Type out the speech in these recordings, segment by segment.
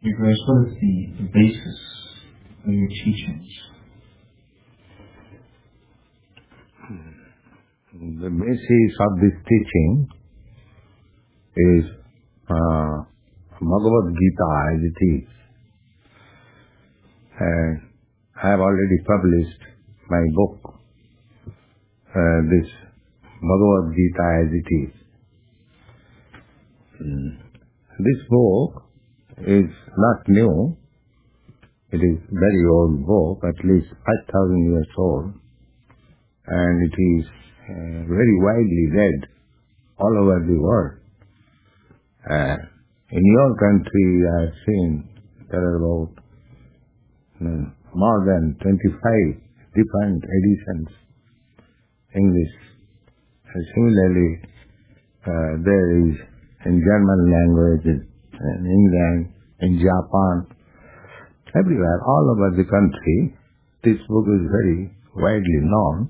Because what is the basis of your teachings? The basis of this teaching is Bhagavad Gita as it is. I have already published my book, this Bhagavad Gita as it is. This book is not new. It is very old book, at least 5,000 years old, and it is very widely read all over the world. In your country, I have seen there are about more than 25 different editions, English. And similarly, there is in German language, in England, in Japan, everywhere, all over the country, this book is very widely known.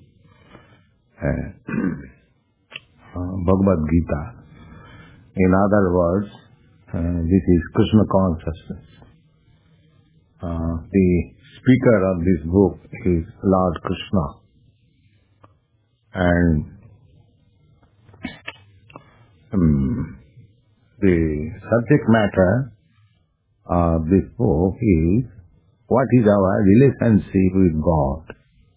Bhagavad Gita. In other words, this is Krishna consciousness. The speaker of this book is Lord Krishna. And the subject matter of this book is what is our relationship with God.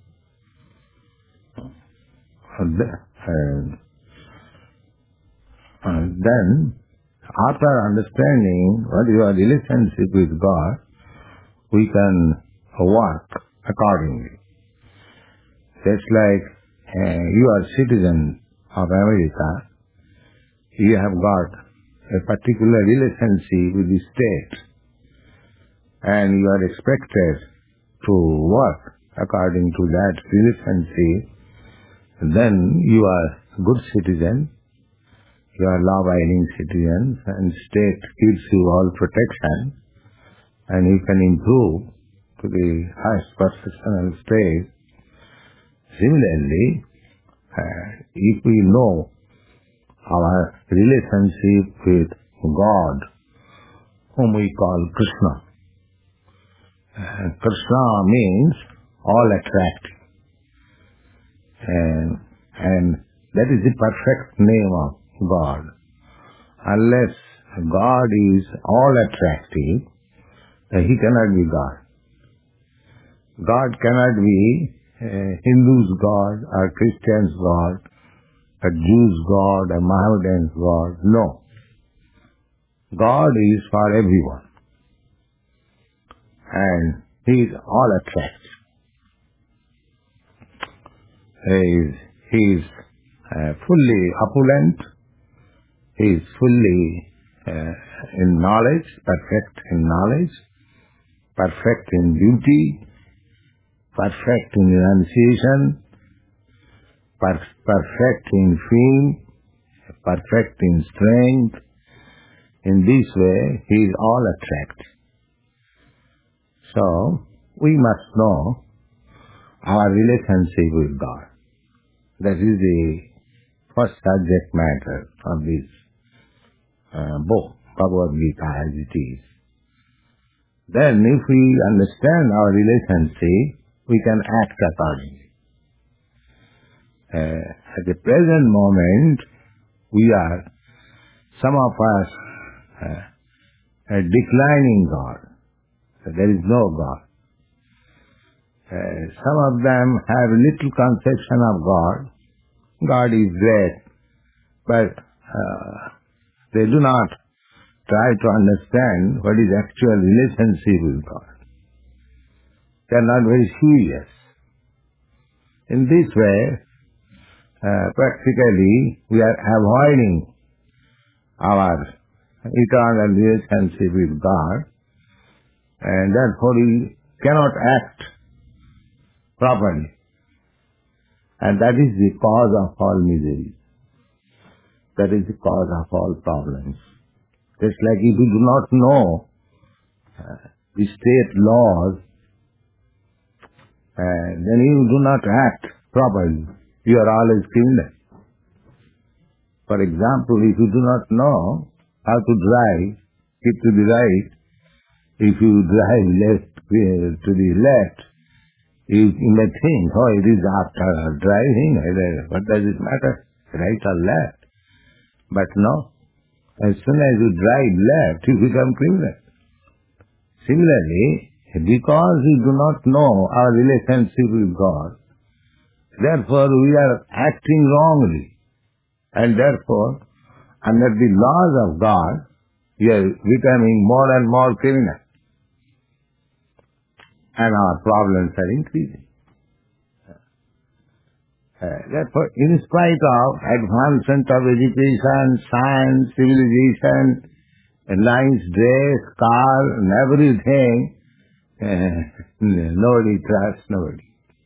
And then, after understanding what is our relationship with God, we can work accordingly. Just like you are citizen of America, you have got a particular relationship with the state, and you are expected to work according to that relationship. Then you are a good citizen, you are law-abiding citizen, and state gives you all protection, and you can improve to the highest professional stage. Similarly, if we know our relationship with God, whom we call Krishna. Krishna means all attractive. And that is the perfect name of God. Unless God is all attractive, he cannot be God. God cannot be Hindu's God or Christian's God, a Jew's God, a Mohammedan's God. No. God is for everyone. And he is all attractive. He is fully opulent. He is fully in knowledge, perfect in knowledge, perfect in beauty, perfect in enunciation, perfect in fame, perfect in strength. In this way, he is all attractive. So, we must know our relationship with God. That is the first subject matter of this book, Bhagavad Gita as it is. Then, if we understand our relationship, we can act accordingly. At the present moment, some of us are declining God. There is no God. Some of them have little conception of God. God is there, but they do not try to understand what is actual relationship with God. They are not very serious. In this way, practically, we are avoiding our eternal relationship with God, and therefore we cannot act properly. And that is the cause of all misery. That is the cause of all problems. Just like if you do not know the state laws, then you do not act properly. You are always criminal. For example, if you do not know how to drive, keep to the right, If you drive left to the left, you may think, oh, it is after driving, what does it matter, right or left? But no, as soon as you drive left, you become criminal. Similarly, because we do not know our relationship with God, therefore we are acting wrongly. And therefore, under the laws of God, we are becoming more and more criminal. And our problems are increasing. Therefore, in spite of advancement of education, science, civilization, a nice dress, car, and everything, nobody trusts nobody.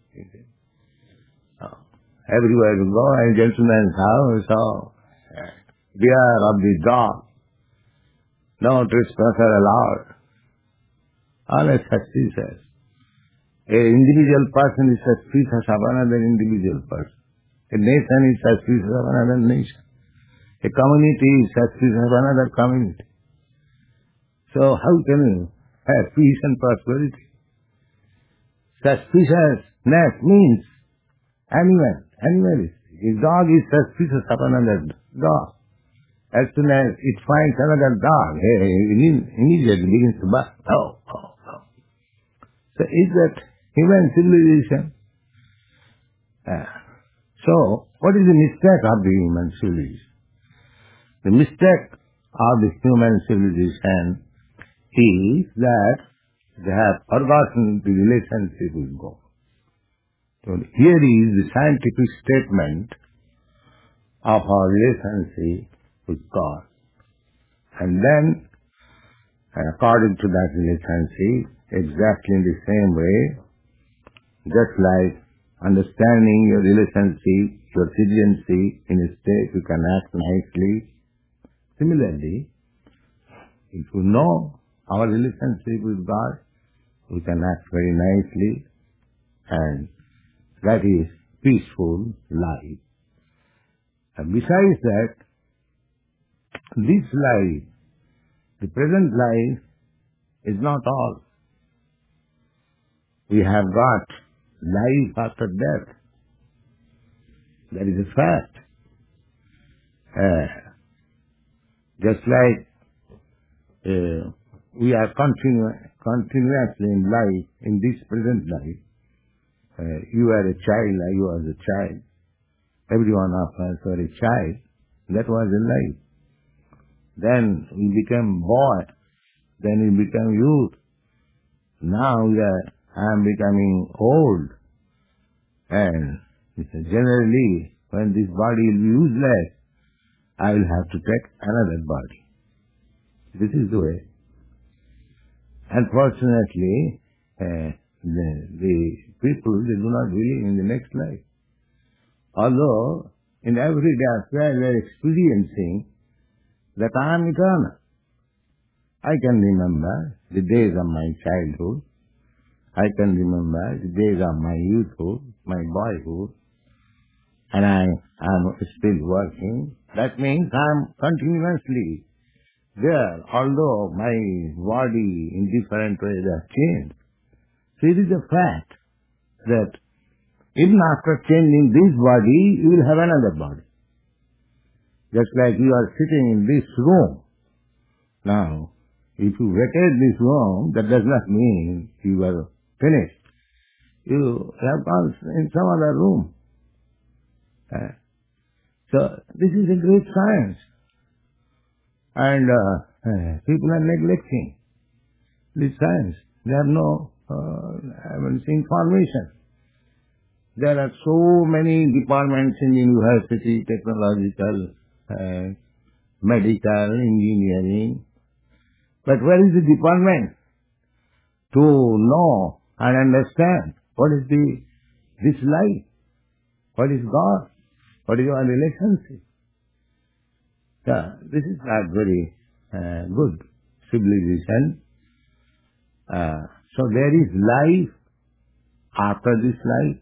Everywhere you go, a gentleman's house, beware of the dog. No trespasser allowed. All are suspicious. An individual person is suspicious of another individual person. A nation is suspicious of another nation. A community is suspicious of another community. So how can you have peace and prosperity? Suspiciousness means animalistic. A dog is suspicious of another dog. As soon as it finds another dog, it immediately begins to bark. Oh. So is that human civilization? So, what is the mistake of the human civilization? The mistake of the human civilization is that they have forgotten the relationship with God. So here is the scientific statement of our relationship with God. And then, according to that relationship, exactly in the same way, just like understanding your relationship, your citizenship in a state, you can act nicely. Similarly, if you know our relationship with God, we can act very nicely, and that is peaceful life. And besides that, this life, the present life, is not all. We have got life after death. That is a fact. Just like we are continuously in life, in this present life. You are a child, I was a child. Every one of us were a child. That was a life. Then we became boy. Then we became youth. Now I am becoming old. And generally, when this body will be useless, I will have to take another body. This is the way. Unfortunately, the people, they do not believe in the next life. Although, in everyday affair, they are experiencing that I am eternal. I can remember the days of my childhood. I can remember the days of my youthhood, my boyhood. And I am still working. That means I am continuously there, although my body in different ways has changed. So it is a fact that even after changing this body, you will have another body. Just like you are sitting in this room. Now, if you vacate this room, that does not mean you are finished. You have gone in some other room. So, this is a great science. And people are neglecting this science. They have no information. There are so many departments in university, technological, medical, engineering. But where is the department to know and understand what is this life? What is God? What is our relationship? This is not very good civilization. So there is life after this life,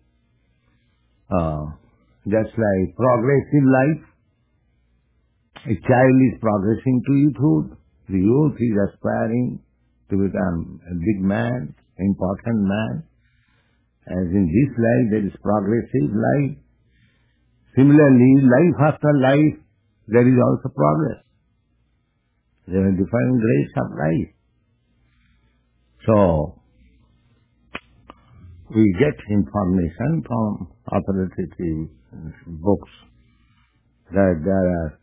just like progressive life. A child is progressing to youthhood. The youth is aspiring to become a big man, important man. As in this life, there is progressive life. Similarly, life after life, there is also progress. There are different grades of life. So, we get information from authoritative books that there are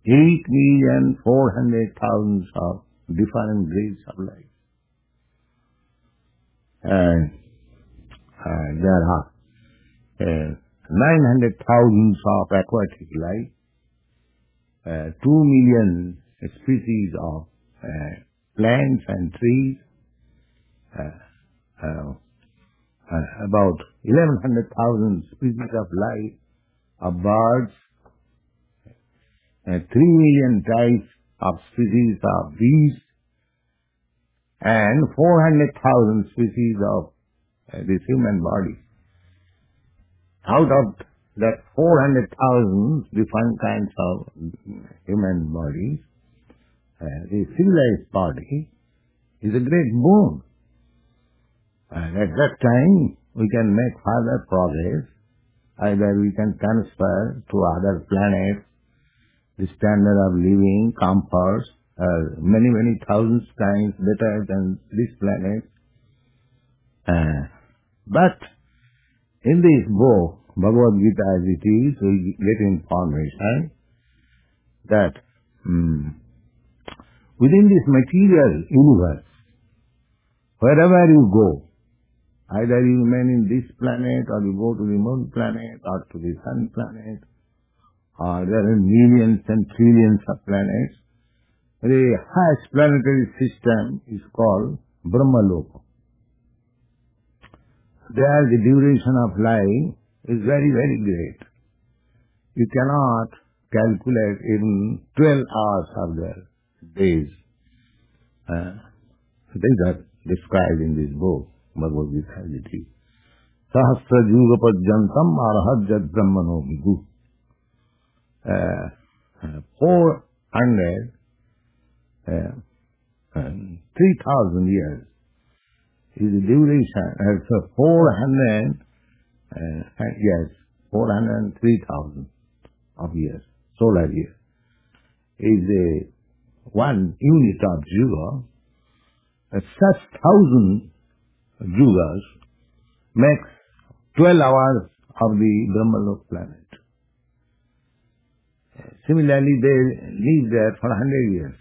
8,400,000 of different grades of life. And there are 900,000 of aquatic life, 2 million species of plants and trees, about 1,100,000 species of life, of birds, 3 million types of species of bees, and 400,000 species of this human body. Out of that 400,000 different kinds of human bodies, the civilized body is a great boon. And at that time, we can make further progress. Either we can transfer to other planets the standard of living, comforts, many, many thousands times better than this planet. But in this book, Bhagavad Gita as it is, we get information that within this material universe, wherever you go, either you remain in this planet, or you go to the moon planet, or to the sun planet, or there are millions and trillions of planets, the highest planetary system is called Brahmaloka. There the duration of life is very, very great. You cannot calculate even 12 hours of their days. These are described in this book, Bhagavad Gita. Sahasra Juga Pajjantam Arahajjat Brahmano Vidu. 3,000 years is the duration. So 403,000 of years, solar year, is a one unit of Juga. Such 1,000 Yugas makes 12 hours of the Brahmaloka planet. Similarly, they live there for 100 years.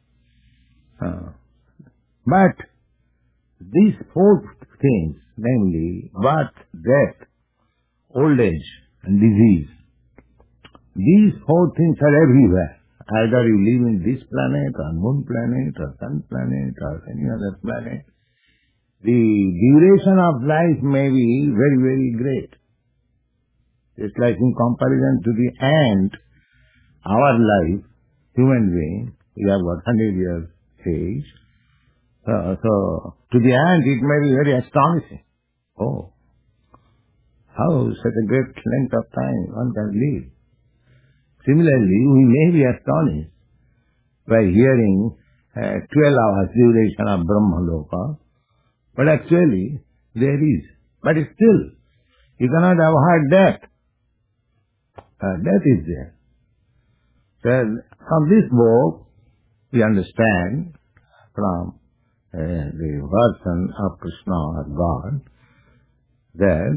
But these four things, namely birth, death, old age, and disease, these four things are everywhere. Either you live in this planet, or moon planet, or sun planet, or any other planet. The duration of life may be very, very great. Just like in comparison to the ant, our life, human being, we have got 100 years age. So to the ant it may be very astonishing. Oh, how such a great length of time one can live. Similarly, we may be astonished by hearing 12 hours duration of Brahmaloka, but actually there is. But still, you cannot avoid death. Death is there. So from this book, we understand from the version of Krishna or God that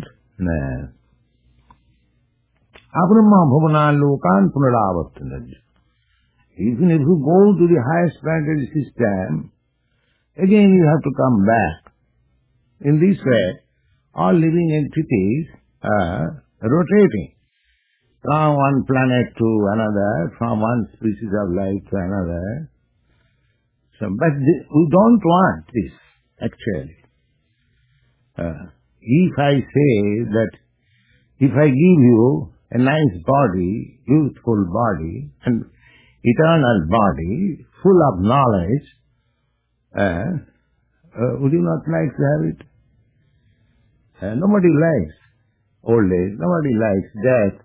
Abrahma Bhavana Lokan Punaravartanaj. Even if you go to the highest planetary system, again you have to come back. In this way, all living entities are rotating from one planet to another, from one species of life to another. So, but we don't want this, actually. If I say that if I give you a nice body, youthful body, and eternal body, full of knowledge, would you not like to have it? Nobody likes old age, nobody likes death,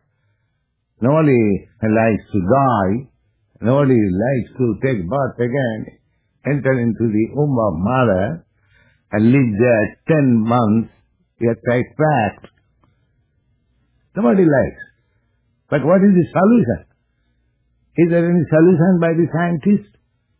nobody likes to die, nobody likes to take birth again. enter into the womb of mother and live there 10 months, we are quite packed. Nobody likes. But what is the solution? Is there any solution by the scientist?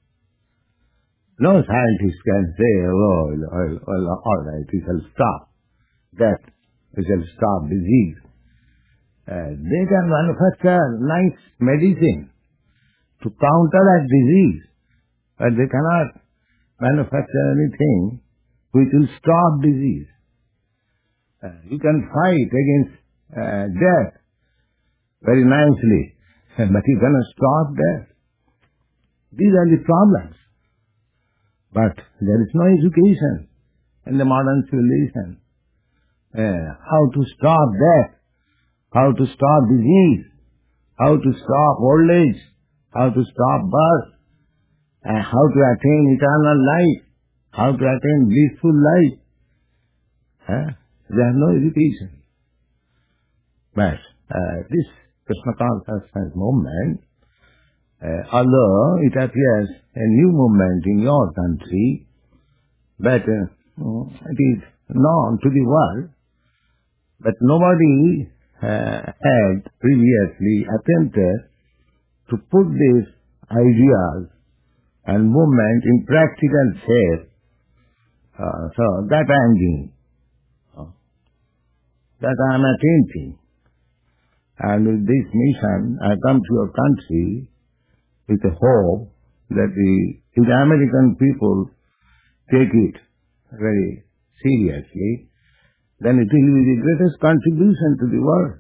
No scientist can say, all right, we shall stop death, we shall stop disease. They can manufacture nice medicine to counteract disease, but they cannot manufacture anything which will stop disease. You can fight against death very nicely, but you cannot stop death. These are the problems. But there is no education in the modern civilization. How to stop death, how to stop disease, how to stop old age, how to stop birth, how to attain eternal life, how to attain blissful life. There is no education. But this Krishna consciousness movement, although it appears a new movement in your country, but it is known to the world, but nobody had previously attempted to put these ideas and movement in practical shape. So that I am doing, that I am attempting. And with this mission, I come to your country with a hope that if the American people take it very seriously, then it will be the greatest contribution to the world.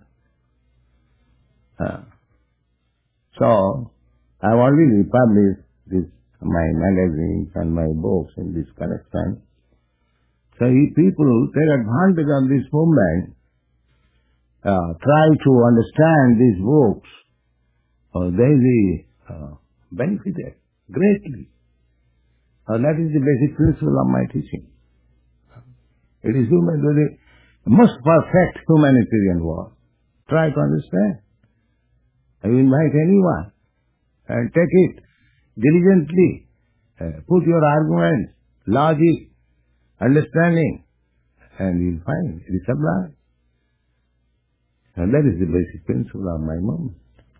So, I have already published my magazines and my books in this connection. So if people take advantage of this movement, try to understand these books, they will be benefited greatly. That is the basic principle of my teaching. It is the most perfect humanitarian work. Try to understand. I invite anyone and take it diligently. Put your arguments, logic, understanding, and you'll find it is sublime. And that is the basic principle of my movement.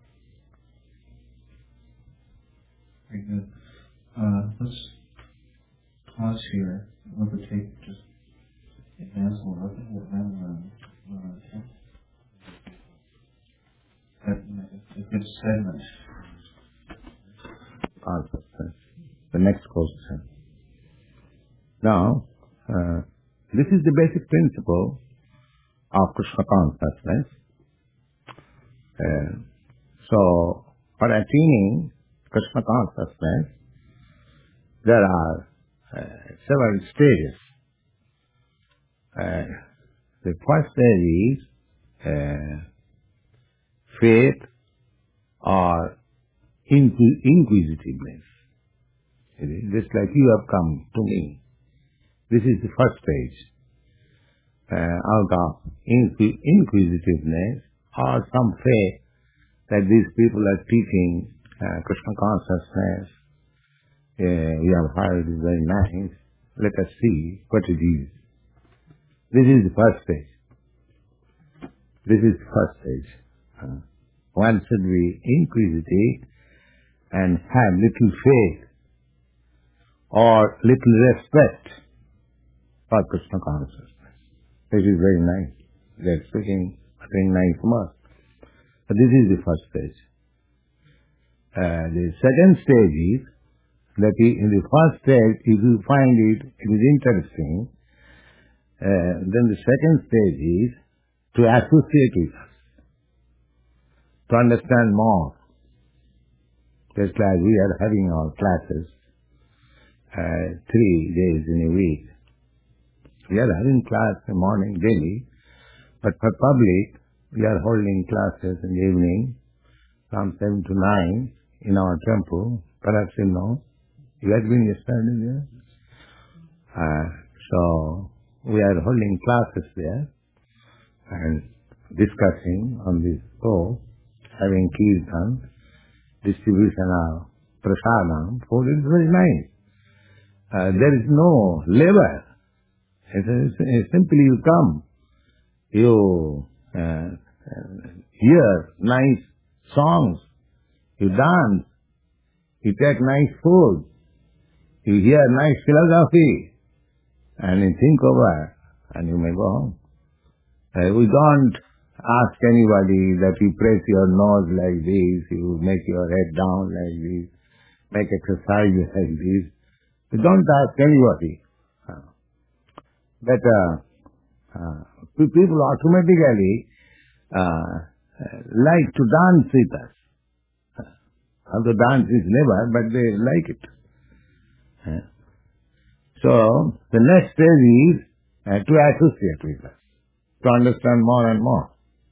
Very good. Let's pause here. We'll take just advance a little bit and a good segment. The next question. Now, this is the basic principle of Krishna consciousness. So, for attaining Krishna consciousness, there are several stages. The first stage is faith or inquisitiveness. Just like you have come to me. This is the first stage. Out of inquisitiveness or some faith that these people are teaching Krishna consciousness. We have heard it is very nice. Let us see what it is. This is the first stage. This is the first stage. One should be inquisitive and have little faith or little respect for Krishna consciousness. This is very nice. They are speaking very nice words. But this is the first stage. The second stage is that in the first stage, if you find it is interesting, then the second stage is to associate with us, to understand more. Just like we are having our classes 3 days in a week. We are having class in the morning daily, but for public, we are holding classes in the evening from 7 to 9 in our temple. Perhaps you know. You have been yesterday there? So, we are holding classes there and discussing on this book, having kirtan, distribution of prasadam. Food is very nice. there is no labor. It's simply you come, you hear nice songs, you dance, you take nice food, you hear nice philosophy, and you think over, and you may go home. We don't ask anybody that you press your nose like this, you make your head down like this, make exercises like this. We don't ask anybody. But people automatically like to dance with us. Although dance is never, but they like it. So the next stage is to associate with us, to understand more and more.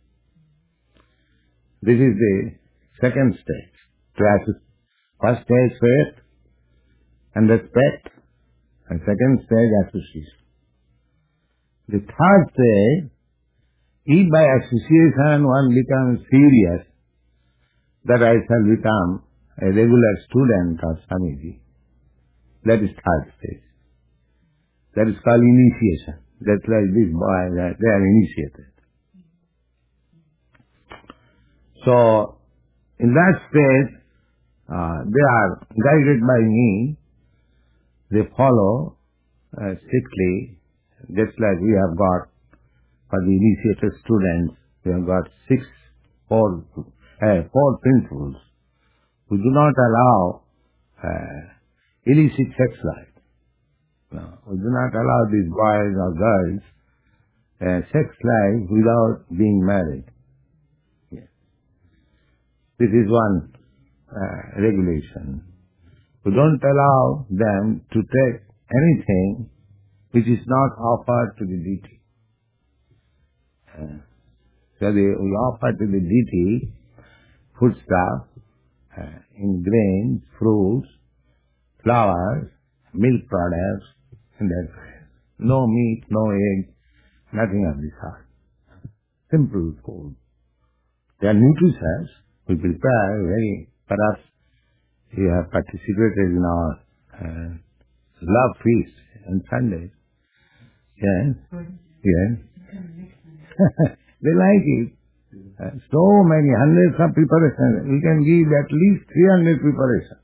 This is the second stage. To associate. First stage, faith and respect, and second stage, association. The third stage, if by association one becomes serious, that I shall become a regular student of Swamiji. That is third stage. That is called initiation. That's like this boy, they are initiated. So, in that stage, they are guided by me. They follow strictly, just like we have got for the initiated students, we have got four principles. We do not allow illicit sex life. No, we do not allow these boys or girls sex life without being married. Yes. This is one regulation. We don't allow them to take anything which is not offered to the deity. So we offer to the deity foodstuff, in grains, fruits, flowers, milk products, and that way. No meat, no egg, nothing of this sort. Simple food. They are nutritious. We prepare very, perhaps you have participated in our love feast on Sundays. Yes? Yes? They like it. So many, hundreds of preparations. We can give at least 300 preparations.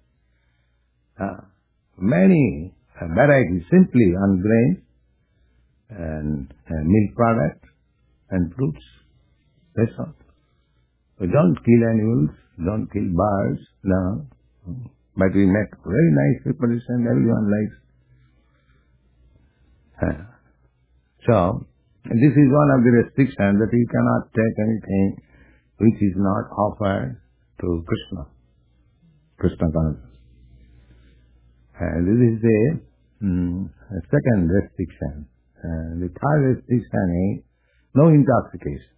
Many varieties simply on grain and milk products and fruits. That's all. We don't kill animals, don't kill birds, no. But we make very nice preparation, everyone likes. So, this is one of the restrictions, that you cannot take anything which is not offered to Krishna. Krishna consciousness. This is the second restriction. The third restriction is no intoxication.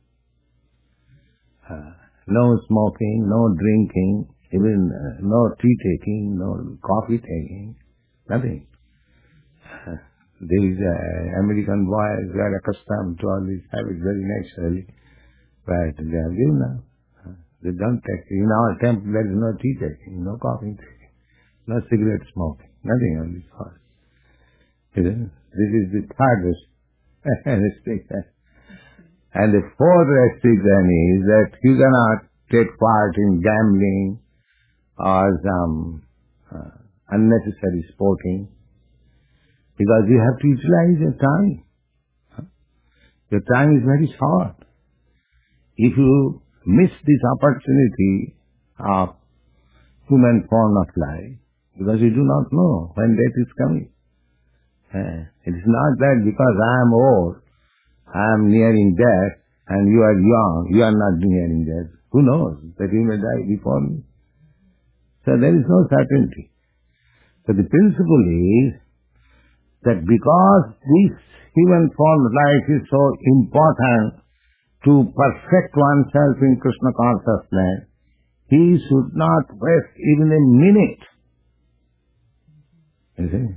No smoking, no drinking, even no tea taking, no coffee taking, nothing. These American boys, they are accustomed to all these habits very naturally, but they are given now. They don't take. In our temple there is no tea taking, no coffee taking, no cigarette smoking, nothing of this sort. This is the third restriction. And the fourth restriction is that you cannot take part in gambling or some unnecessary sporting, because you have to utilize your time. Your time is very short. If you miss this opportunity of human form of life, because you do not know when death is coming. It is not that because I am old, I am nearing death, and you are young, you are not nearing death. Who knows that you may die before me? So there is no certainty. So the principle is that because this human form life is so important to perfect oneself in Krishna consciousness, he should not waste even a minute. You see?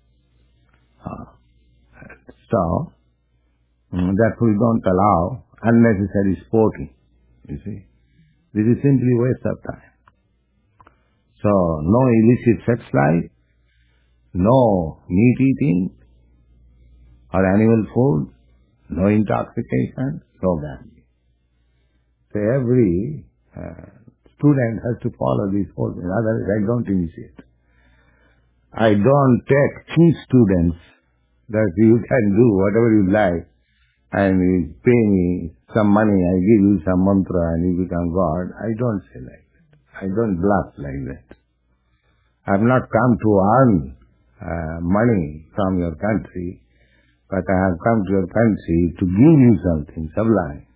So, therefore we don't allow unnecessary sporting. You see? This is simply waste of time. So, no illicit sex life, no meat eating or animal food, no intoxication, no gambling. So every student has to follow these 4 things, otherwise I don't initiate. I don't take cheap students that you can do whatever you like and you pay me some money, I give you some mantra and you become God. I don't say like that. I don't bluff like that. I have not come to earn money from your country, but I have come to your country to give you something sublime.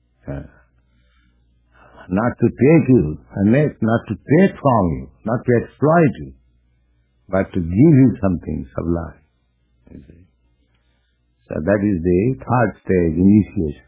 Not to take you, not to take from you, not to exploit you, but to give you something sublime. You see? So that is the 3rd stage, initiation.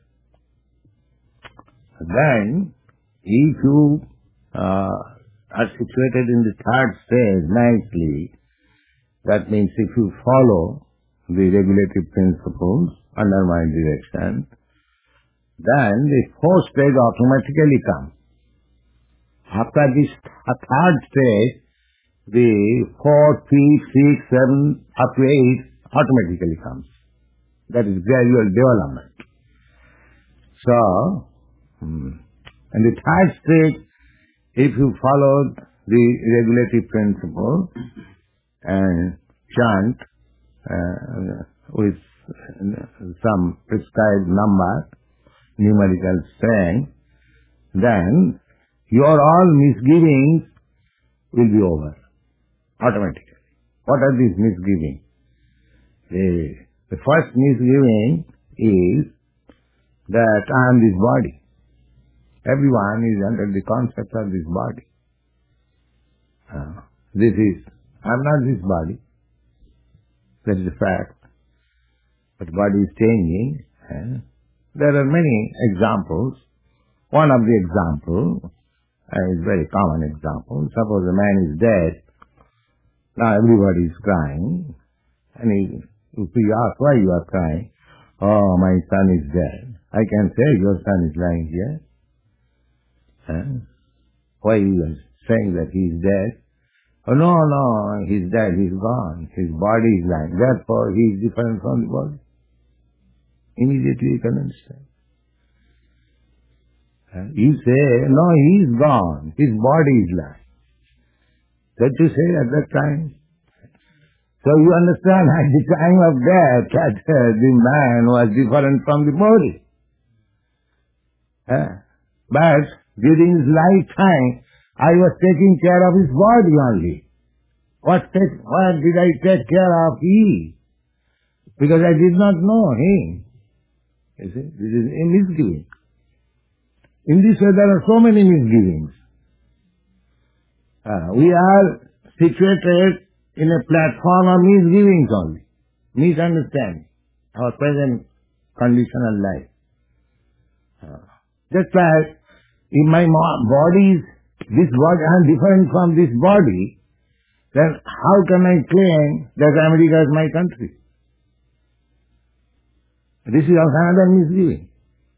Then, if you are situated in the 3rd stage nicely, that means if you follow the regulative principles under my direction, then the 4th stage automatically comes. After this 3rd stage, the 4, 5, 6, 7, up to 8 automatically comes. That is gradual development. So, in the 3rd stage, if you followed the regulative principle and chant with some prescribed number, numerical strength, then your all misgivings will be over automatically. What are these misgivings? The first misgiving is that I am this body. Everyone is under the concept of this body. I am not this body. That is a fact. But body is changing. There are many examples. One of the examples is a very common example. Suppose a man is dead. Now everybody is crying. And if you ask why you are crying, oh, my son is dead. I can say your son is lying here. Why you are saying that he is dead? Oh, no, he's dead, he's gone. His body is lying. Therefore, he is different from the body. Immediately you can understand. You say, no, he is gone. His body is lying. That you say at that time. So you understand at the time of death that the man was different from the body. But during his lifetime, I was taking care of his body only. What did I take care of he? Because I did not know him. You see, this is a misgiving. In this way there are so many misgivings. We are situated in a platform of misgivings only. Misunderstanding our present conditional life. Just like if my body is this body, I am different from this body, then how can I claim that America is my country? This is also another misgiving.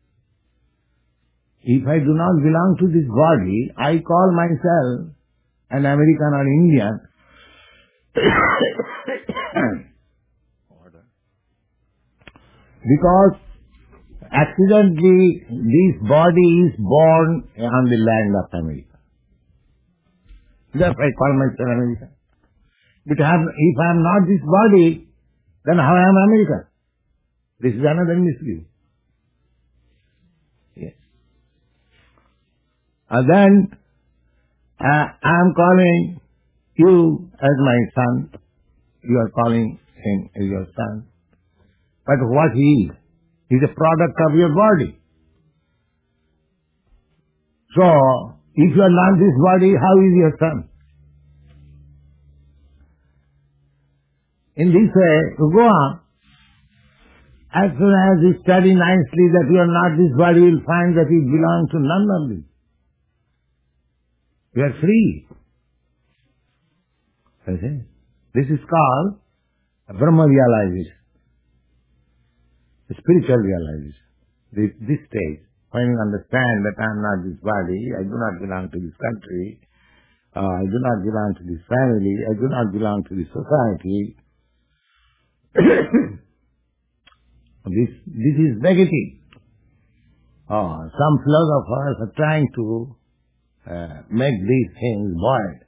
If I do not belong to this body, I call myself an American or Indian. Because accidentally this body is born on the land of America. Therefore I call myself American. But if I am not this body, then how I am American? This is another misgiving. Yes. And then I am calling you as my son. You are calling him as your son. But what he is? He is a product of your body. So, if you are not this body, how is your son? In this way, you go on. As soon as you study nicely that you are not this body, you will find that you belong to none of these. You are free. This is called Brahma realization, spiritual realization. This stage, when you understand that I am not this body, I do not belong to this country, I do not belong to this family, I do not belong to this society. This is negative. Some philosophers are trying to make these things void.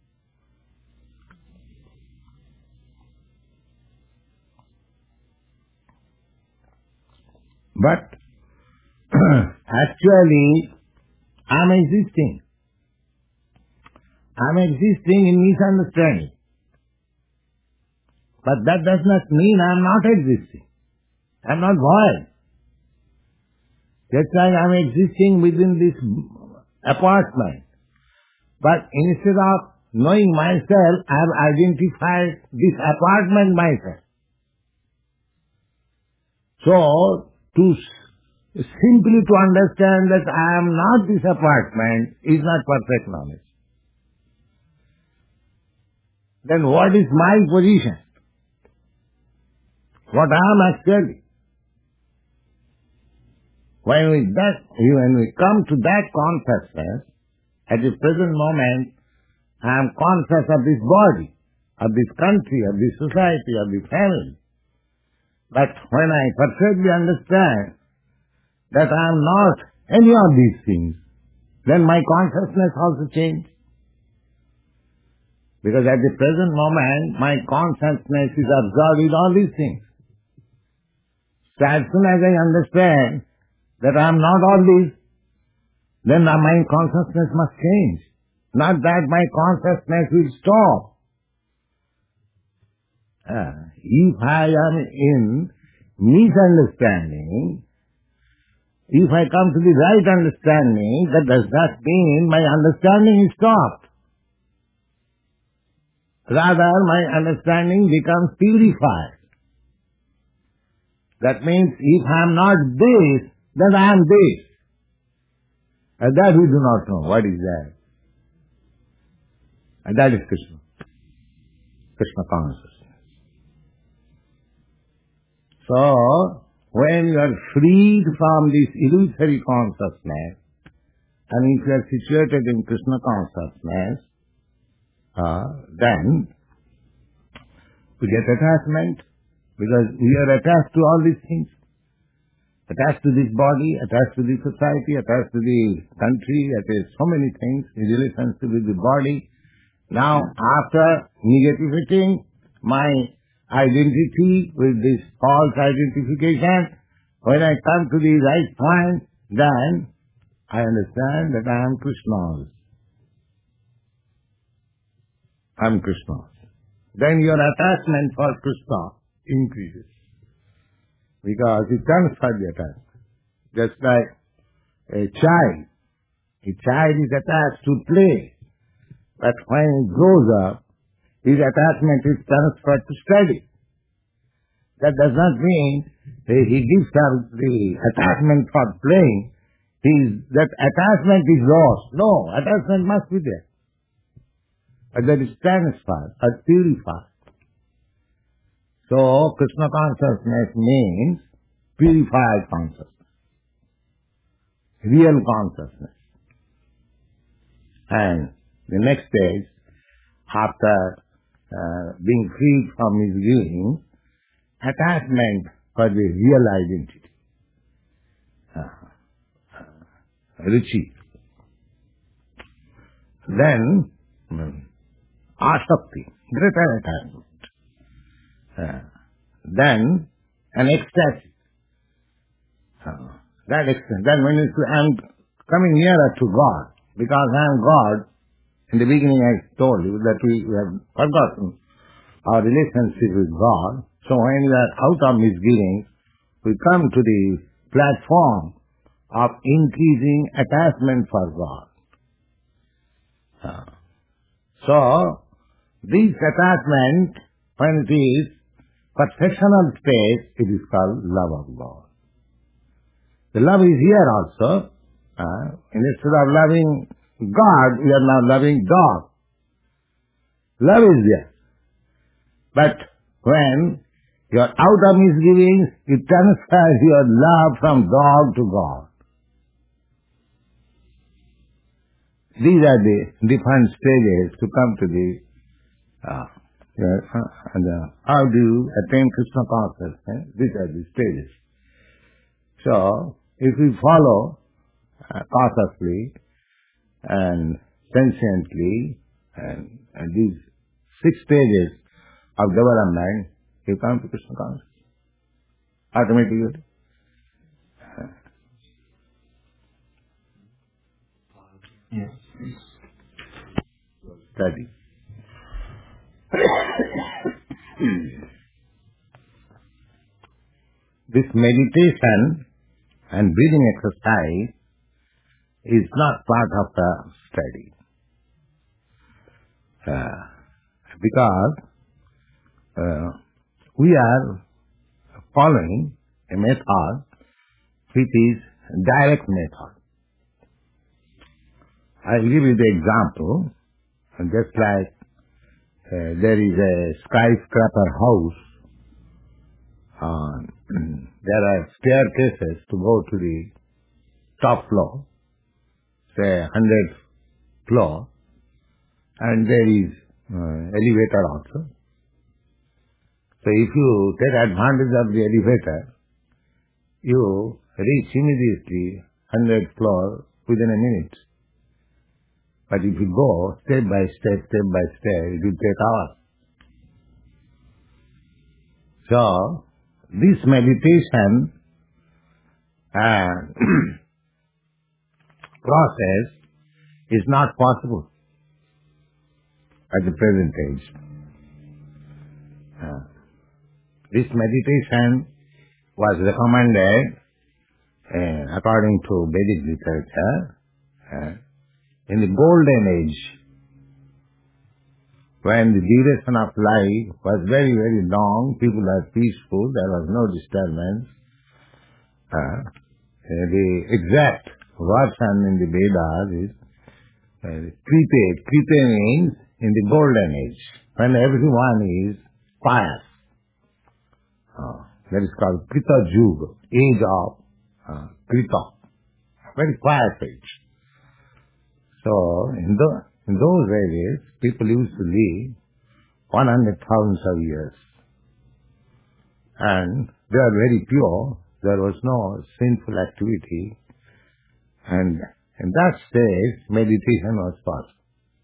But actually, I'm existing. I'm existing in misunderstanding. But that does not mean I'm not existing. I'm not void. Just like I'm existing within this apartment. But instead of knowing myself, I have identified this apartment myself. So, simply to understand that I am not this apartment is not perfect knowledge. Then what is my position? What I am actually? When we come to that consciousness, at the present moment, I am conscious of this body, of this country, of this society, of this family. But when I perfectly understand that I am not any of these things, then my consciousness also changes. Because at the present moment, my consciousness is absorbed with all these things. So as soon as I understand that I am not all these, then my consciousness must change. Not that my consciousness will stop. If I am in misunderstanding, if I come to the right understanding, that does not mean my understanding is stopped. Rather, my understanding becomes purified. That means if I am not this, then I am this. And that we do not know. What is that? And that is Krishna. Krishna consciousness. So, when you are freed from this illusory consciousness, and if you are situated in Krishna consciousness, then we get attachment, because we are attached to all these things. Attached to this body, attached to this society, attached to the country, attached to so many things in relationship with the body. Now, after negating my identity with this false identification, when I come to the right point, then I understand that I am Krishna's. I am Krishna's. Then your attachment for Krishna increases. Because it transfers the attachment. Just like a child. A child is attached to play. But when he grows up, his attachment is transferred to study. That does not mean he gives up the attachment for playing. That attachment is lost. No, attachment must be there. But that is transferred or purified. So, Krishna consciousness means purified consciousness. Real consciousness. And the next stage, after being freed from misgiving, attachment for the real identity. Ruchi. Then, asakti, greater attachment. Then, an ecstasy. Then when I am coming nearer to God, because I am God, in the beginning I told you that we have forgotten our relationship with God. So when we are out of misgivings, we come to the platform of increasing attachment for God. So, this attachment, when it is perfectional state, it is called love of God. The love is here also. Instead of loving God, we are now loving dog. Love is there. But when you are out of misgivings, you transfer your love from dog to God. These are the different stages to come to the how do you attain Krishna consciousness? These are the stages. So, if we follow cautiously and sentiently and these 6 stages of development, you come to Krishna consciousness automatically. Yes. Study. This meditation and breathing exercise is not part of the study. Because we are following a method which is direct method. I'll give you the example. Just like there is a skyscraper house, there are staircases to go to the top floor, say 100th floor, and there is elevator also. So if you take advantage of the elevator, you reach immediately 100th floor within a minute. But if you go step by step, it will take hours. So, this meditation process is not possible at the present age. This meditation was recommended according to Vedic literature in the golden age, when the duration of life was very, very long, people were peaceful, there was no disturbance. The exact version in the Vedas is Kripe. Kripe means in the golden age, when everyone is pious. That is called Krita Yuga, age of Krita, very pious age. So, in those ages, people used to live 100,000 of years. And they are very pure. There was no sinful activity. And in that stage, meditation was possible.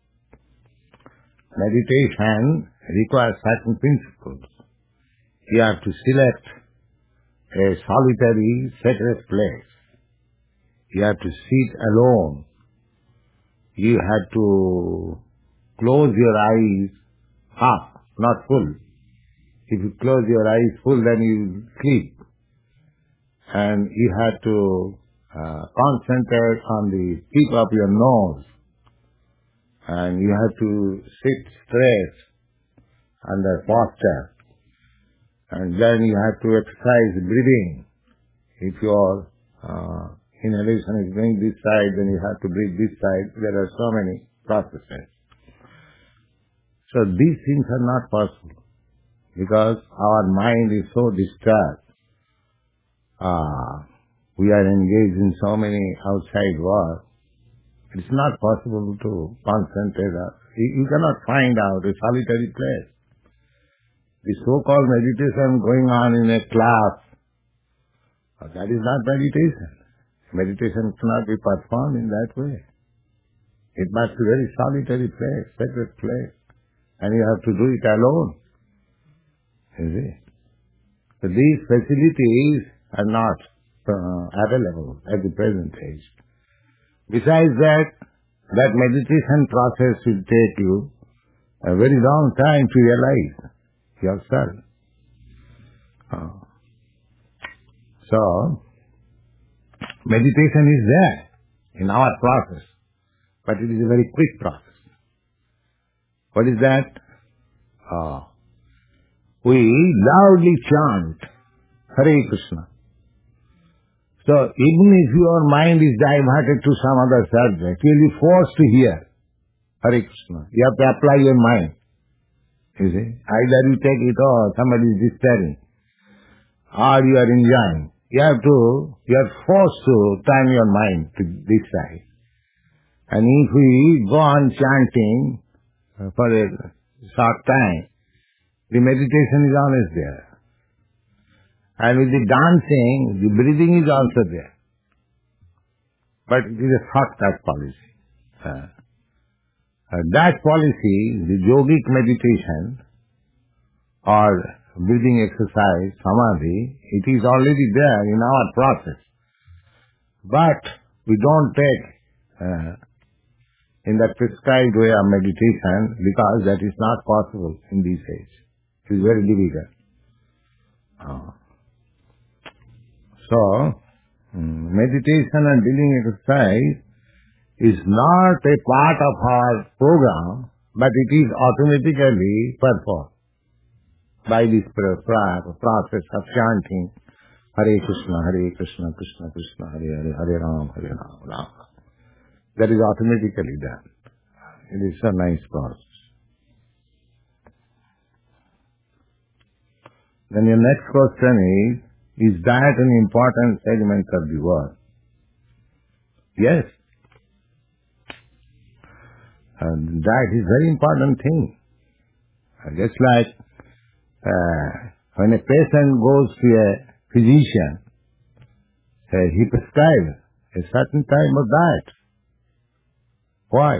Meditation requires certain principles. You have to select a solitary, sacred place. You have to sit alone. You had to close your eyes half, not full. If you close your eyes full, then you sleep. And you had to concentrate on the tip of your nose. And you had to sit straight under posture. And then you have to exercise breathing. If your inhalation is going this side, then you have to breathe this side. There are so many processes. So these things are not possible because our mind is so disturbed. We are engaged in so many outside work. It's not possible to concentrate. You cannot find out a solitary place. The so-called meditation going on in a class, that is not meditation. Meditation cannot be performed in that way. It must be a very solitary place, sacred place. And you have to do it alone. You see? So these facilities are not available at the present age. Besides that, that meditation process will take you a very long time to realize yourself. So, meditation is there in our process, but it is a very quick process. What is that? We loudly chant Hare Krishna. So even if your mind is diverted to some other subject, you will be forced to hear Hare Krishna. You have to apply your mind. You see? Either you take it or somebody is disturbing, or you are enjoying. You are forced to turn your mind to this side. And if we go on chanting for a short time, the meditation is always there. And with the dancing, the breathing is also there. But it is a shortcut policy. That policy, the yogic meditation or breathing exercise, samadhi, it is already there in our process. But we don't take in that prescribed way of meditation because that is not possible in this age. It is very difficult. So, meditation and breathing exercise is not a part of our program, but it is automatically performed by this process of chanting Hare Krishna, Krishna Krishna, Hare Hare, Hare Ram, Ram Ram. That is automatically done. It is a nice process. Then your next question is that an important element of the work? Yes. And that is very important thing. Just like when a patient goes to a physician, he prescribes a certain type of diet. Why?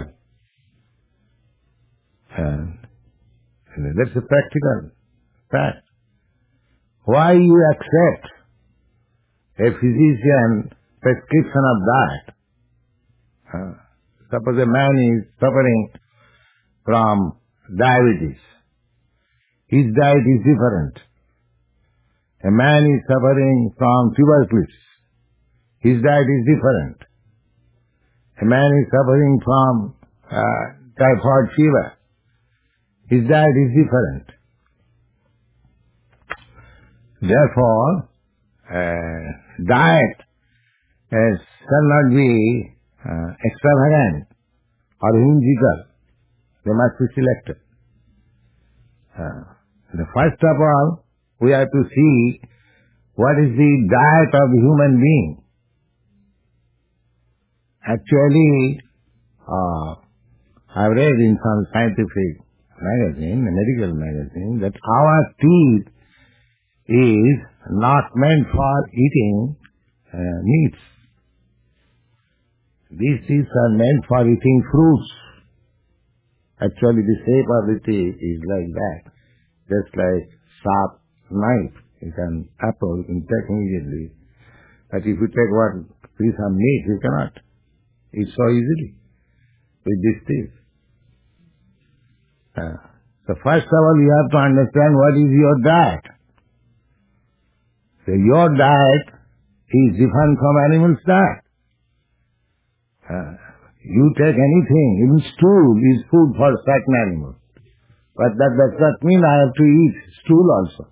And that's a practical fact. Why you accept a physician prescription of diet? Suppose a man is suffering from diabetes. His diet is different. A man is suffering from tuberculosis. His diet is different. A man is suffering from typhoid fever. His diet is different. Therefore, diet shall not be extravagant or whimsical. They must be selected. First of all, we have to see what is the diet of a human being. Actually, I've read in some scientific magazine, a medical magazine, that our teeth is not meant for eating meats. These teeth are meant for eating fruits. Actually, the shape of the teeth is like that. Just like sharp knife. You can apple, you can take immediately. But if you take one piece of meat, you cannot eat so easily with these teeth. So first of all, you have to understand what is your diet. So your diet is different from animal's diet. You take anything, even stool is food for certain animals. But that does not mean I have to eat stool also.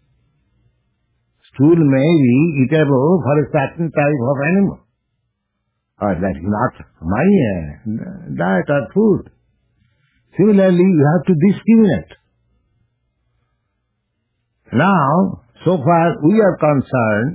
Stool may be eatable for a certain type of animal. That is not my diet or food. Similarly, you have to discriminate. Now, so far we are concerned,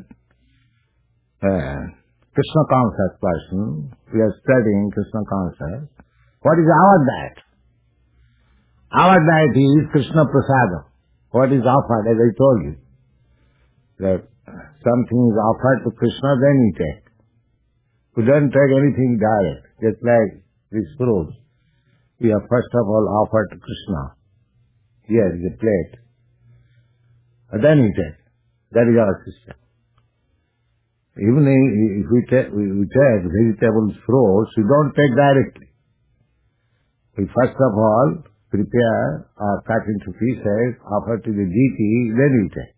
Krishna conscious person, we are studying Krishna conscious. What is our diet? Our diet is Krishna prasadam. What is offered, as I told you, that something is offered to Krishna, then we take. We don't take anything direct, just like these fruits. We are first of all offered to Krishna. Here is a plate. And then we take. That is our system. Even if we take vegetables, fruits, we don't take directly. We first of all prepare or cut into pieces, offer to the deity, then we take.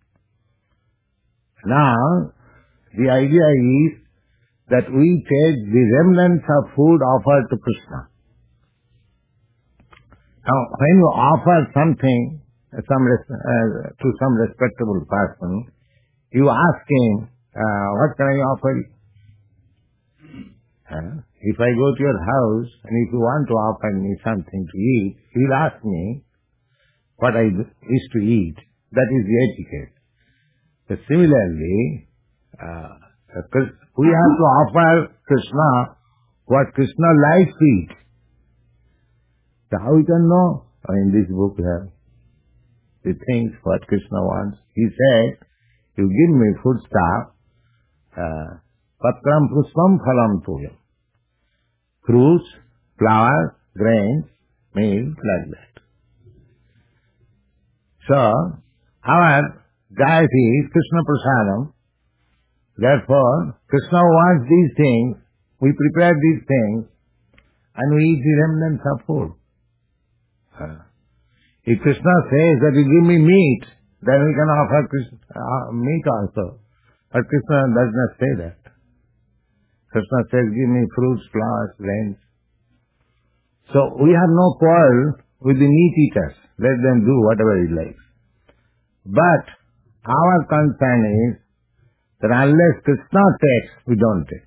Now, the idea is that we take the remnants of food offered to Krishna. Now, when you offer something to some respectable person, you ask him, what can I offer you? If I go to your house and if you want to offer me something to eat, he'll ask me what I wish to eat. That is the etiquette. So similarly, we have to offer Krishna what Krishna likes to eat. So how we can know? In this book we have the things what Krishna wants. He said, you give me foodstuff, patram puspam phalam tuyam. Fruits, flowers, grains, milk, like that. So, our deity is Krishna Prasadam. Therefore, Krishna wants these things, we prepare these things, and we eat the remnants of food. If Krishna says that you give me meat, then we can offer meat also. But Krishna does not say that. Krishna says, give me fruits, flowers, grains. So we have no quarrel with the meat eaters. Let them do whatever they like. But our concern is that unless Krishna takes, we don't take.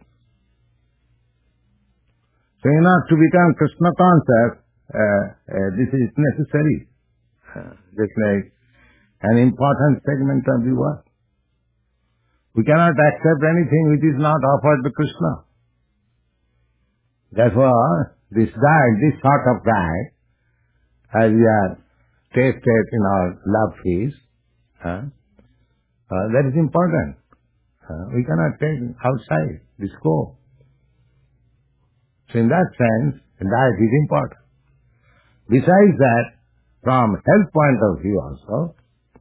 So in order to become Krishna conscious, this is necessary. Just like an important segment of the work. We cannot accept anything which is not offered to Krishna. Therefore, this diet, this sort of diet, as we are tasted in our love feast, that is important. We cannot take outside the scope. So in that sense, diet is important. Besides that, from health point of view also,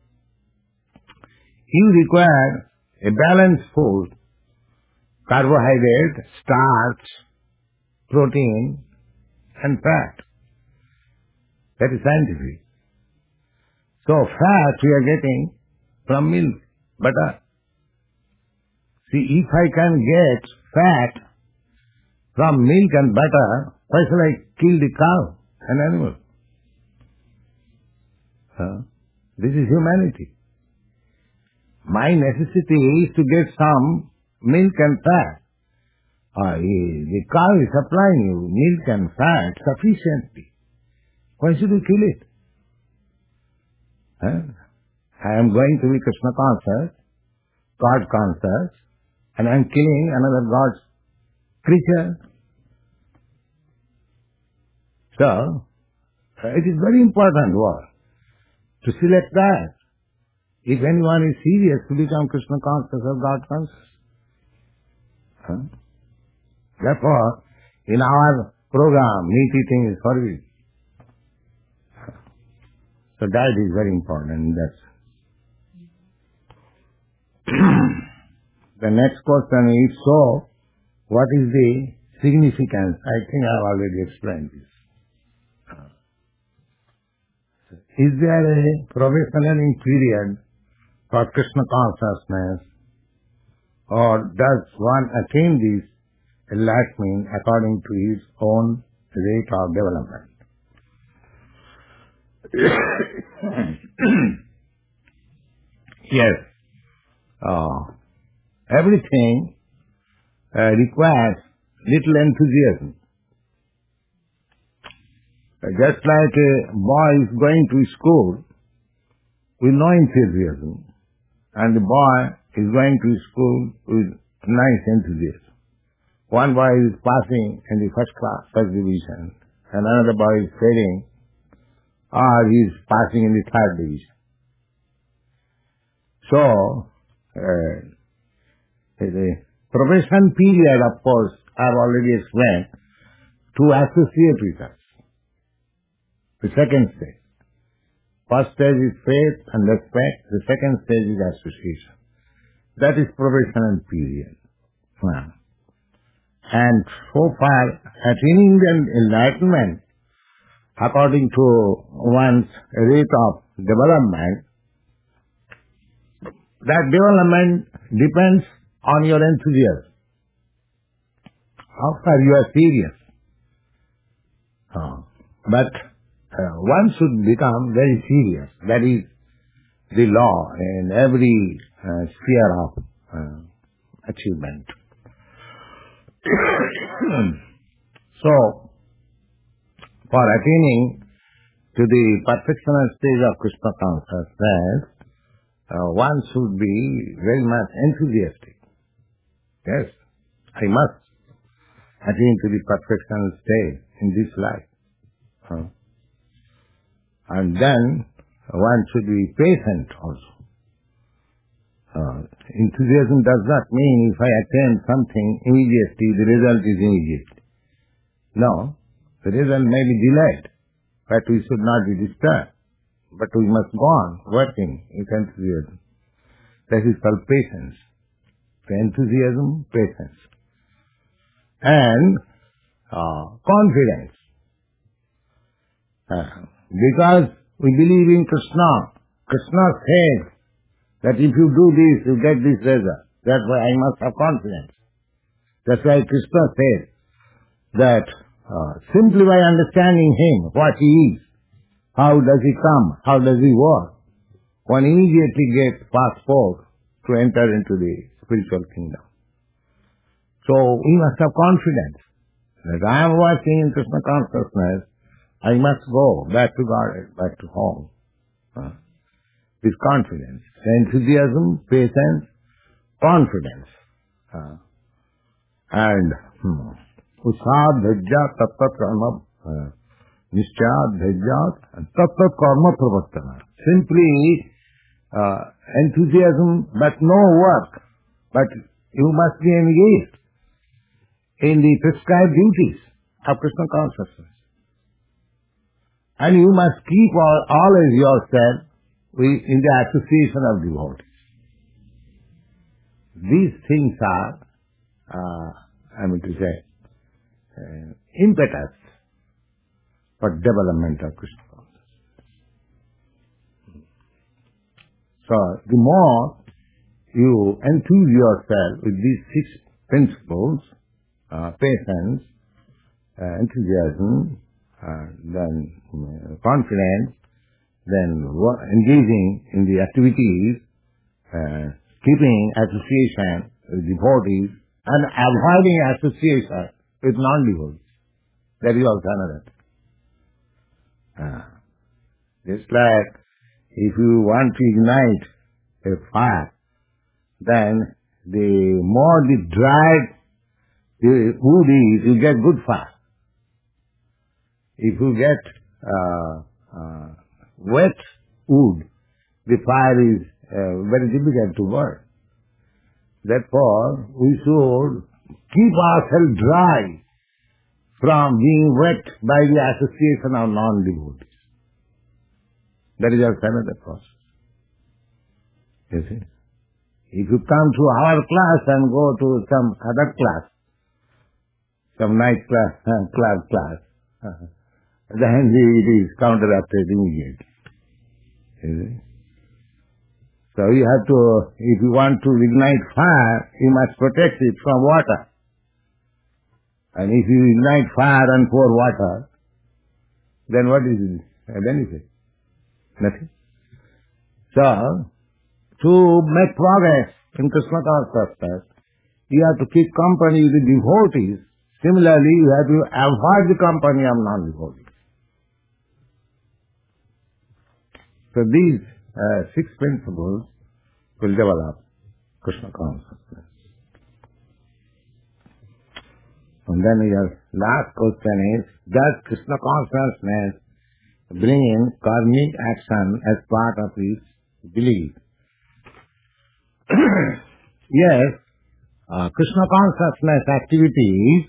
you require a balanced food, carbohydrate, starch, protein, and fat. That is scientific. So fat we are getting from milk, butter. See, if I can get fat from milk and butter, why shall I kill the cow, an animal? This is humanity. My necessity is to get some milk and fat. The cow is supplying you milk and fat sufficiently. Why should you kill it? I am going to be Krishna conscious, God conscious, and I am killing another God's creature. So, it is very important work to select that. If anyone is serious to become Krishna conscious or God conscious. Therefore, in our program, meat eating is forbidden. So diet is very important. That's the next question is, so what is the significance? I think I have already explained this. Is there a probationary period for Krishna consciousness, or does one attain this enlightenment according to his own rate of development? Yes. Everything requires little enthusiasm. Just like a boy is going to school with no enthusiasm, and the boy is going to school with nice enthusiasm. One boy is passing in the first class, first division, and another boy is failing, or he is passing in the third division. So, the probation period, of course, I have already explained, to associate with us. The second stage. First stage is faith and respect. The second stage is association. That is probationary period. And so far, attaining the enlightenment according to one's rate of development, that development depends on your enthusiasm. How far you are serious. But one should become very serious. That is the law in every sphere of achievement. So, for attaining to the perfectional stage of Krishna consciousness, one should be very much enthusiastic. Yes, I must. attain to the perfectional state in this life. And then one should be patient also. Enthusiasm does not mean if I attain something immediately, the result is immediate. No, the result may be delayed, but we should not be disturbed. But we must go on working with enthusiasm. That is called patience. So enthusiasm, patience. And confidence. Because we believe in Krishna. Krishna says that if you do this, you get this result. That's why I must have confidence. That's why Krishna says that simply by understanding Him, what He is, how does He come, how does He work, one immediately gets passport to enter into the spiritual kingdom. So we must have confidence that I am working in Krishna consciousness, I must go back to God, back to home. With confidence. Enthusiasm, patience, confidence. And Usad, Dhajya, Tattat Karma, Nishchad, Dhajya, and Tattat Karma Pravastana. Simply enthusiasm, but no work. But you must be engaged in the prescribed duties of Krishna consciousness. And you must keep always yourself in the association of devotees. These things are, impetus for development of Krishna consciousness. So, the more you enthuse yourself with these 6 principles, patience, enthusiasm, then confidence, then engaging in the activities, keeping association with devotees, and avoiding association with non-devotees. That is also another thing. Just like if you want to ignite a fire, then the more the dry the wood is, you get good fire. If you get wet wood, the fire is very difficult to burn. Therefore, we should keep ourselves dry from being wet by the association of non-devotees. That is also another process. You see? If you come to our class and go to some other class, some night class, then it is counteracted immediately. You see? So you have to, if you want to ignite fire, you must protect it from water. And if you ignite fire and pour water, then what is the benefit? Nothing. So, to make progress in Krishna consciousness, you have to keep company with devotees. Similarly, you have to avoid the company of non-devotees. So these 6 principles will develop Krishna consciousness. And then your last question is, does Krishna consciousness bring in karmic action as part of his belief? Yes, Krishna consciousness activities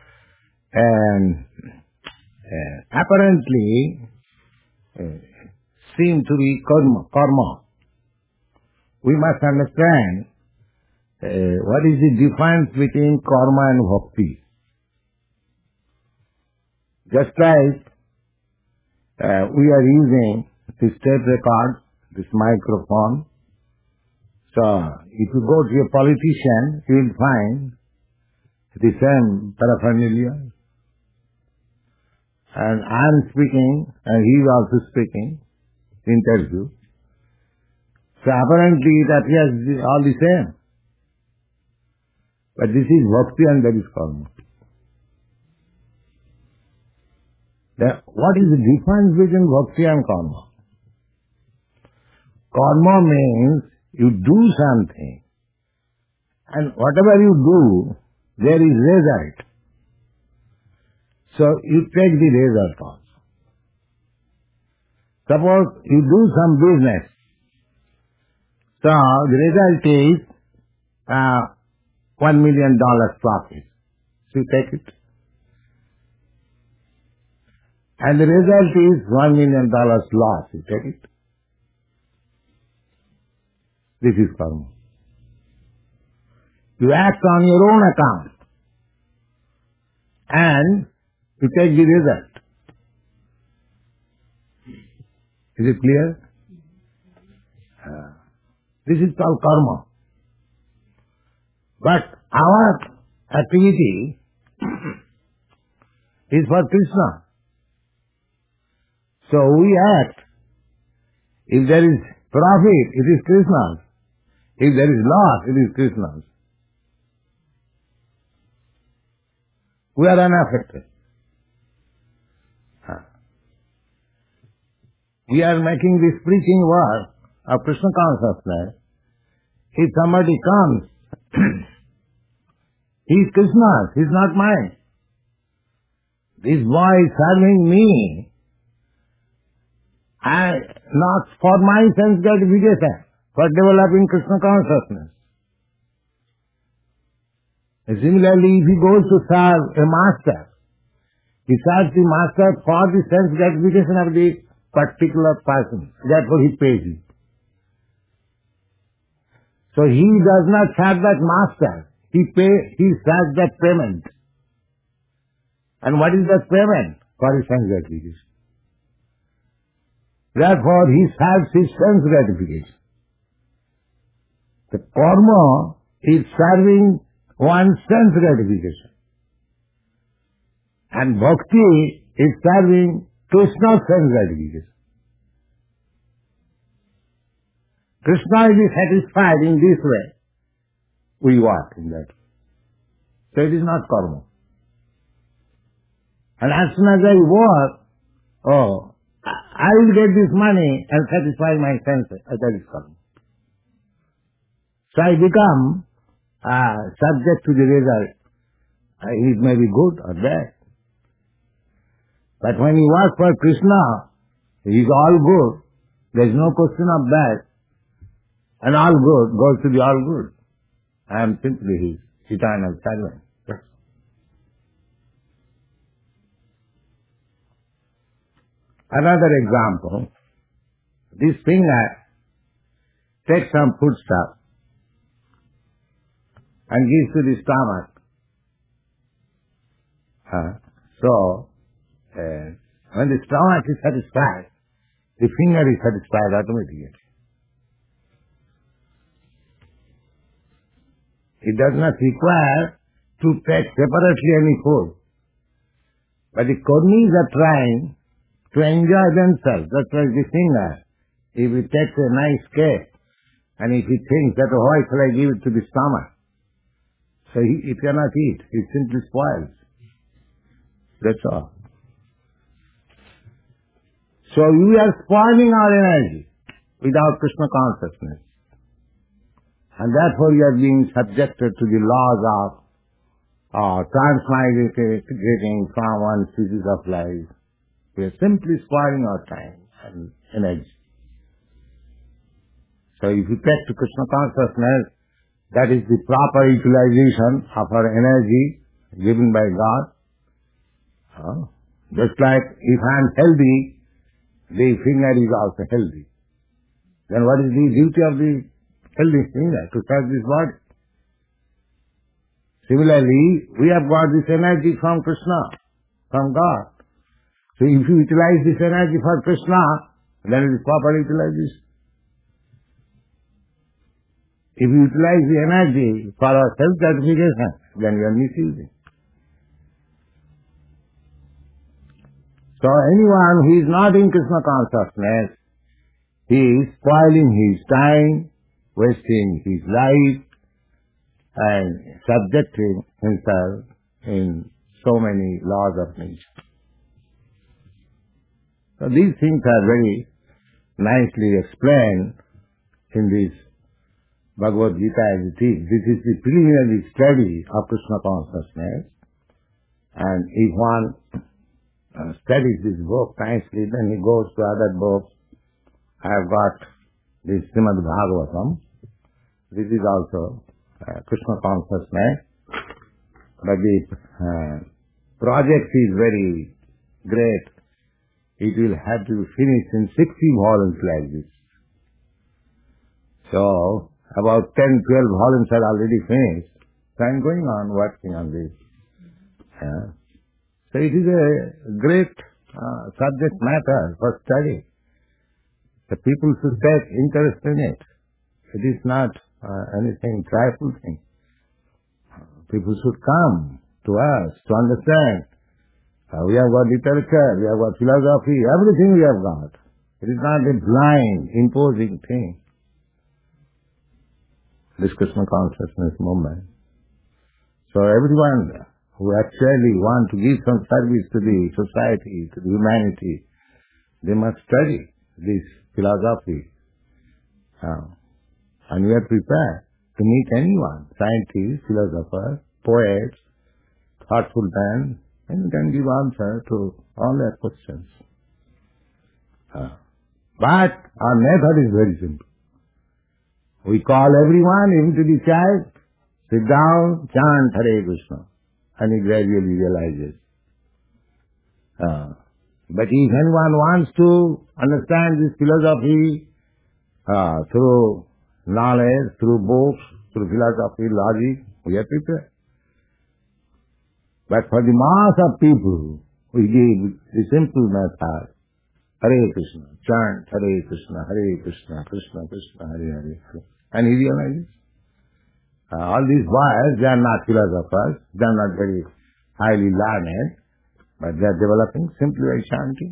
apparently seem to be karma. We must understand what is the difference between karma and bhakti. Just like we are using this tape record, this microphone. So, if you go to a politician, you will find the same paraphernalia. And I am speaking, and he is also speaking, interview. So apparently it appears all the same. But this is bhakti and that is karma. What is the difference between bhakti and karma? Karma means you do something, and whatever you do, there is result. So you take the result also. Suppose you do some business. So the result is $1 million profit. So you take it. And the result is $1 million loss. You take it. This is karma. You act on your own account and you take the result. Is it clear? This is called karma. But our activity is for Krishna. So we act. If there is profit, it is Krishna's. If there is loss, it is Krishna's. We are unaffected. We are making this preaching work of Krishna consciousness. If somebody comes, he is Krishna's, he is not mine. This boy is serving me, not for my sense gratification, for developing Krishna consciousness. And similarly, if he goes to serve a master, he serves the master for the sense gratification of the particular person. Therefore he pays him. So he does not serve that master. He serves that payment. And what is that payment? For his sense gratification. Therefore he serves his sense gratification. The karma is serving one's sense gratification. And bhakti is serving Krishna's sense gratification. Krishna is satisfied in this way. We work in that way. So it is not karma. And as soon as I work, I will get this money and satisfy my senses. That is karma. So I become subject to the result. It may be good or bad. But when you work for Krishna, he is all good. There is no question of bad. And all good goes to the all good. I am simply his eternal servant. Yes. Another example, this finger takes some foodstuff and gives to the stomach. When the stomach is satisfied, the finger is satisfied automatically. It does not require to take separately any food. But the kidneys are trying to enjoy themselves. That's why the finger, if it takes a nice cake, and if he thinks that, why shall I give it to the stomach? So it cannot eat. It simply spoils. That's all. So we are spoiling our energy without Krishna consciousness. And therefore we are being subjected to the laws of transmigrating from one species of life. We are simply spoiling our time and energy. So if you take to Krishna consciousness, that is the proper utilization of our energy given by God. Just like if I am healthy, the finger is also healthy. Then what is the duty of the healthy finger? To serve this body. Similarly, we have got this energy from Krishna, from God. So if you utilize this energy for Krishna, then it is proper utilization. If you utilize the energy for our self-gratification, then you are misusing. So anyone who is not in Krishna consciousness, he is spoiling his time, wasting his life, and subjecting himself in so many laws of nature. So these things are very nicely explained in this Bhagavad Gita as it is. This is the preliminary study of Krishna consciousness. And if one studies this book nicely, then he goes to other books. I have got this Srimad Bhagavatam. This is also Krishna consciousness. But the project is very great. It will have to be finished in 60 volumes like this. So, about 10, 12 volumes are already finished. So I'm going on working on this. So it is a great subject matter for study. The people should take interest in it. It is not anything trifling thing. People should come to us to understand. We have got literature, we have got philosophy, everything we have got. It is not a blind, imposing thing. This Krishna consciousness movement. So everyone who actually want to give some service to the society, to the humanity, they must study this philosophy. And we are prepared to meet anyone, scientists, philosophers, poets, thoughtful men, and we can give answer to all their questions. But our method is very simple. We call everyone, even to the child, sit down, chant Hare Krishna, and he gradually realizes. But if anyone wants to understand this philosophy through knowledge, through books, through philosophy, logic, we are prepared. But for the mass of people, we give the simple method, Hare Krishna, chant Hare Krishna, Krishna Krishna, Hare Hare. And he realizes. All these boys, they are not philosophers, they are not very highly learned, but they are developing simply by chanting.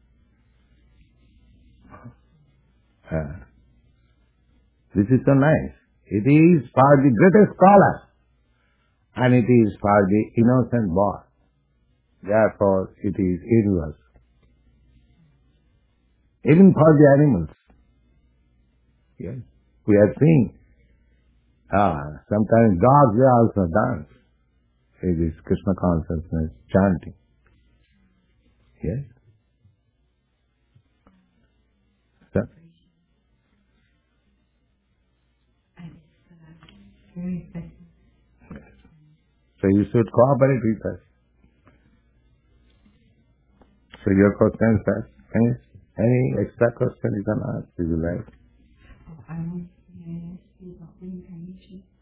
This is so nice. It is for the greatest scholar, and it is for the innocent boy. Therefore, it is universal. Even for the animals. Yes. We have seen. Sometimes dogs, they also dance. It is Krishna consciousness chanting. Yes. So, so you should cooperate with us. So your question, sir? Any extra question you can ask if you like? I want to ask you about reincarnation.